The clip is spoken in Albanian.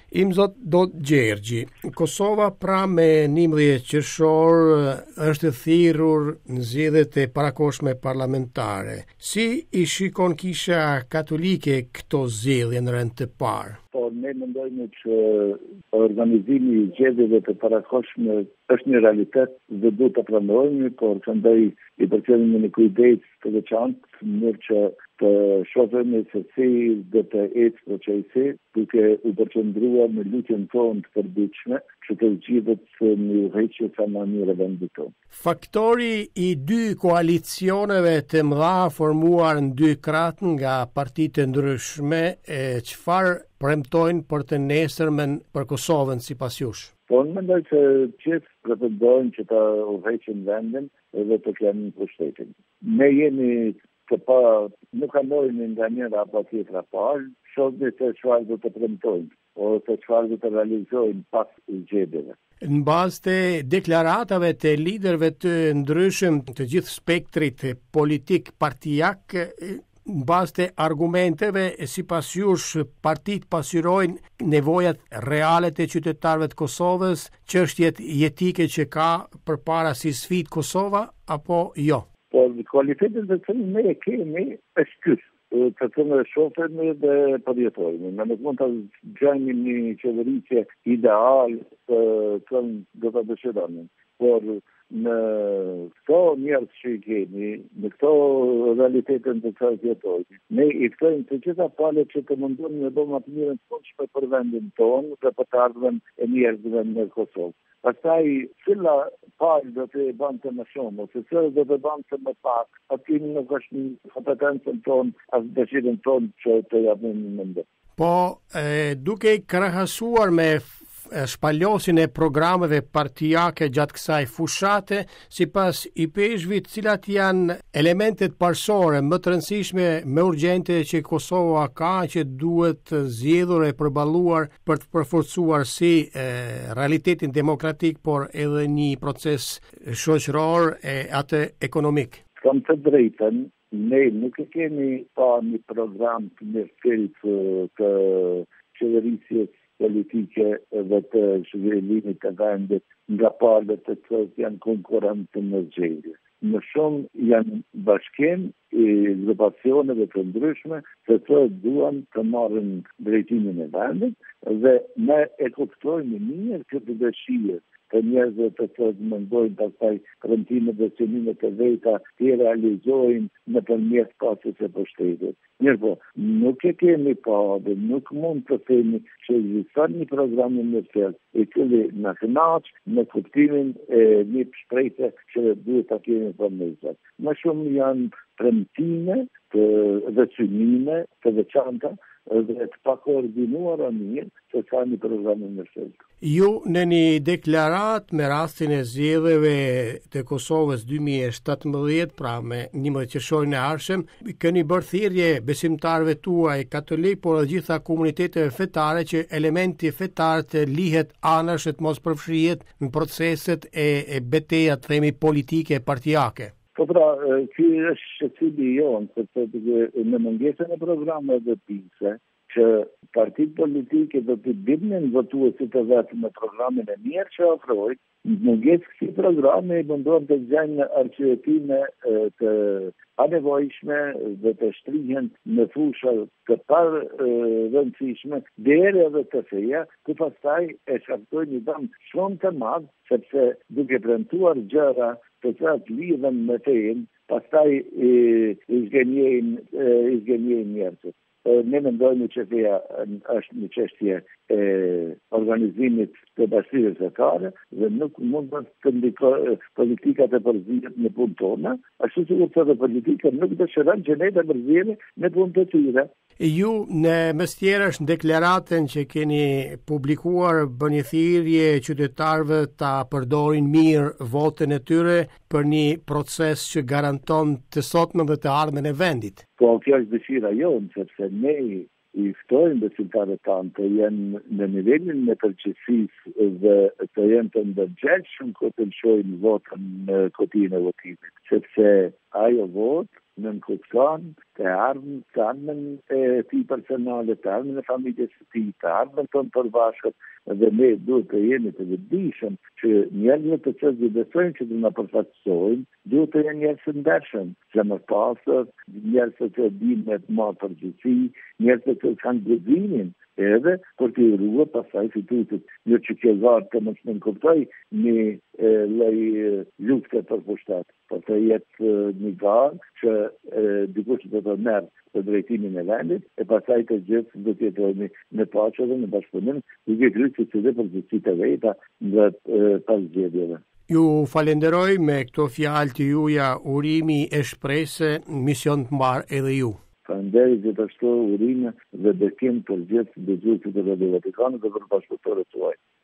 Imzot Dot Gjergji, Kosova pra me 11 qershor është thirrur në zgjedhjet e parakohshme parlamentare. Si i shikon Kisha Katolike këto zgjedhje në rend të parë? Po, ne mendojmë që organizimi i zgjedhjeve të parakohshme është një realitet dhe duhet të pranojmë, por këndaj i përkthejmë në kujdes të veçantë në mënyrë që të shohim se si do të ecë procesi, duke u përqendruar në lutjen tonë të përditshme që të zgjidhet në udhëheqje sa më mirë vendit tonë. Faktori i dy koalicioneve të mëdha formuar në dy krah nga partitë ndryshme, çfarë premtojnë për të nesërmen për Kosovën sipas jush? Po, në mendoj se gjithë pretendojnë që ta udhëheqin vendin dhe të kenë pushtetin. Ne jemi të pa, nuk kalojnë nga njëra apo tjetra parë, shohim se çfarë do të premtojnë, ose çfarë do të realizojnë pas zgjedhjeve. Në bazë të deklaratave të liderëve të ndryshëm të gjithë spektrit politik partijak, në bazë të argumenteve, sipas jush partitë pasqyrojnë nevojat reale të qytetarëve të Kosovës, çështjet jetike që ka përpara si sfidë Kosova apo jo? Po, kualitetin të cilin ne e kemi është ky, të cilën e shohim dhe përjetojmë. Ne nuk mund të gjejmë një qeverisje ideal që do ta dëshirojmë, por në këto njerëz që i kemi, në këto realitetin të cilat jetojmë, ne i kthejmë të gjitha palët që të mundojmë në do më të mirën të mundshme për vendin tonë dhe për të ardhmen e njerëzve në Kosovë. Pastaj, cila palë do të bante më shumë, ose cila do të bante më pak, aty nuk është në kompetencën tonë, as dëshirën tonë që të japim në mendim. Po, duke i krahasuar me shpalosin e programeve partijake gjatë kësaj fushate, sipas i peshvit, cilat janë elementet parsorë më të rëndësishme, më urgjente që Kosova ka, që duhet zgjedhur e përballuar për të përforcuar si realitetin demokratik, por edhe një proces shoqëror e atë ekonomik. Kam të drejtën, ne nuk e kemi pa një program të mirëfillt të qeverisjes politike dhe të zhvillimit të vendit nga palët të cilat janë konkurrentë në zgjedhje. Në shumë janë bashkim i grupacioneve të ndryshme të cilat duan të marrin drejtimin e vendit dhe ne e kuptojmë mirë këtë dëshirë të njerëzve të cilët mendojnë pastaj premtimet dhe synimet e veta të realizojnë nëpërmjet pasjes së pushtetit. Mirë po, nuk e kemi pa dhe nuk mund të themi që ekziston një program i mirëfillt i cili na kënaq në kuptimin e një shprehje që duhet ta kemi për nesër. Më shumë janë premtime dhe synime të veçanta dhe të pakoordinuara mirë se ka një program i mirëfillt. Ju në një deklarat me rastin e zgjedhjeve të Kosovës 2017, pra me 11 qershorin e ardhshëm, keni bërë thirrje besimtarëve tuaj katolik, por edhe gjitha komuniteteve fetare që elementi fetar të lihet anash të mos përfshihet në proceset e betejat, themi, politike partijake. Po pra, ky është shqetësimi jonë, sepse në mungesën e programeve dhe pise, që partitë politike do të bindin votuesit e vetë me programin e mirë që ofrojnë, në mungesë këtij programi mundohen të gjejnë arsyetime të panevojshme dhe të shtrihen në fusha të parëndësishme deri edhe të feja, ku pastaj e shkaktojnë një dëm shumë të madh, sepse duke premtuar gjëra të cilat lidhen me fenë, pastaj i zgjenjejnë njerëzit. Ne mendojmë që feja është një çështje e organizimit të bashkisë fetare dhe nuk mund të ndikojë politikat e përzihet në punë tona, ashtu sikur të politika nuk dëshiron që ne të përzihemi në punë të tyre. Ju në mes tjerash në deklaratën që keni publikuar bëni thirrje qytetarëve ta përdorin mirë votën e tyre për një proces që garanton të sotmen dhe të ardhmen e vendit. Po, kjo është dëshira jonë, sepse ne i ftojmë besimtarët tanë të jenë në nivelin e përgjegjësisë dhe të jenë të ndërgjegjshëm kur të lëshojnë votën në kotijën e votimit, sepse ajo votë në kupton të ardhmen e ti personale, të ardhmen e familjes së tij, të ardhmen tonë përbashkët, dhe ne duhet të jemi të vetëdijshëm që njerëzit të cilët besojnë që do na përfaqësojnë, duhet të jenë njerëz të ndershëm, zemërpastër, njerëz që dinë me të marrë përgjegjësi, njerëz që kanë guximin edhe për të ruar pasaj fitutit. Jo që kjo garë të mos në kuptoj një lloj lufte për pushtet, por të jetë një garë që dikush do të merr të drejtimin e vendit, e pasaj të gjithë do të jetojmë në paqe dhe në bashkëpunim, duke kryer çdo përgjegjësi të veta nga pas zgjedhjeve. Ju falenderoj me këto fjalë të juaja, urimi e shpresë, mision të mbar edhe ju. Falenderoj gjithashtu urime dhe bekim për gjithë dëgjuesit e Radio Vatikanit dhe për bashkëpunëtorët tuaj.